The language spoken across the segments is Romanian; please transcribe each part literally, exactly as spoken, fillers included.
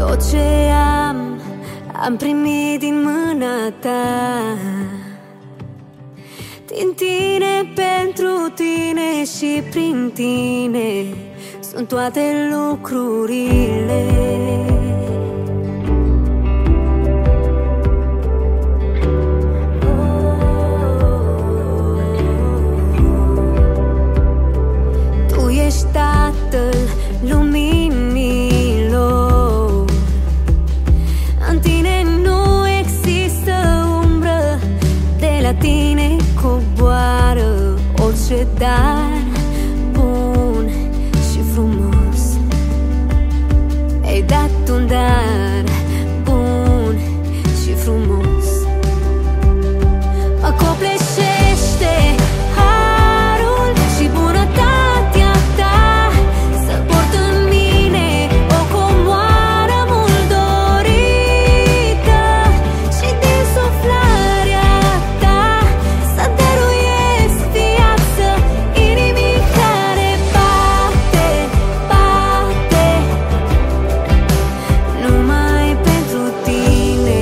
Tot ce am, am primit din mâna ta. Din tine, pentru tine și prin tine sunt toate lucrurile. Tu ești Tatăl luminilor. În tine nu există umbră, de la tine coboară orice dar bun și frumos. Ai dat un dar bun și frumos. Mă copleșește harul și bunătatea ta, să port în mine o comoară mult dorită și din suflarea ta să dăruiesc viață inimii care bate, bate numai pentru tine.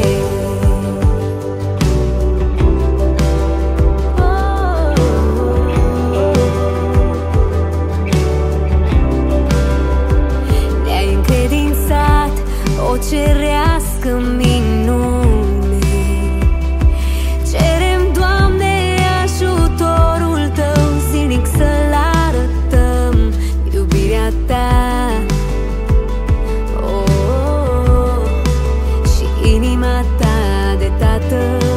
Ne-ai încredințat o cerească minune. Cerem, Doamne, ajutorul Tău zilnic, să-L arătăm iubirea Ta. Oh, oh, oh, și inima Ta de Tată.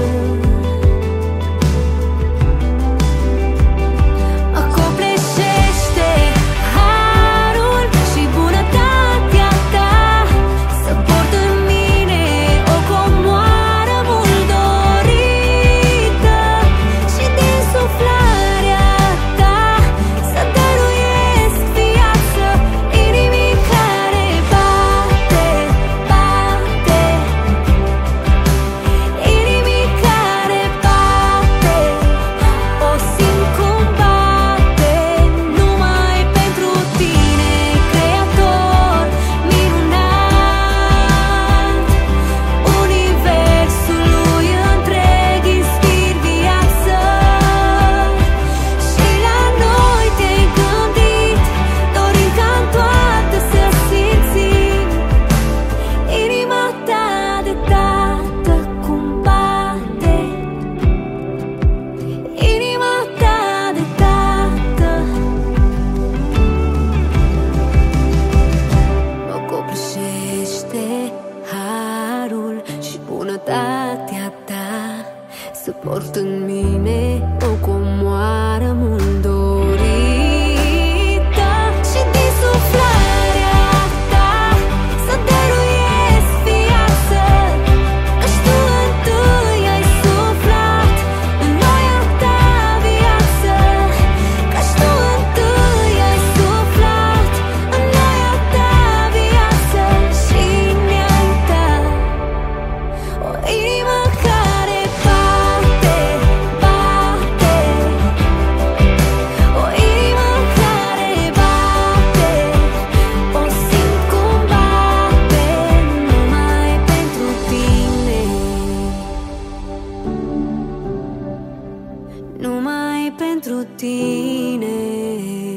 Mă copleșește harul și bunătatea ta, să port în mine o comoară mult dorită și din suflarea ta să dăruiesc viață inimii care bate, bate inimii care bate. O simt cum bate numai pentru tine, Creator minunat. Universului întreg inspir viață și la noi te-ai gândit, dorind ca-n toate să simțim inima ta de Tată cum bate, inima ta de Tată. Mă copleșește harul și bunătatea ta, să port în mine o comoară mult dorită și din suflarea ta să dăruiesc viață, căci tu întâi ai suflat în noi a ta viață, căci tu întâi ai suflat în noi a ta viață și ne-ai dat o inimă care bate, bate, o inimă care bate. O simt cum bate numai pentru tine, numai pentru tine.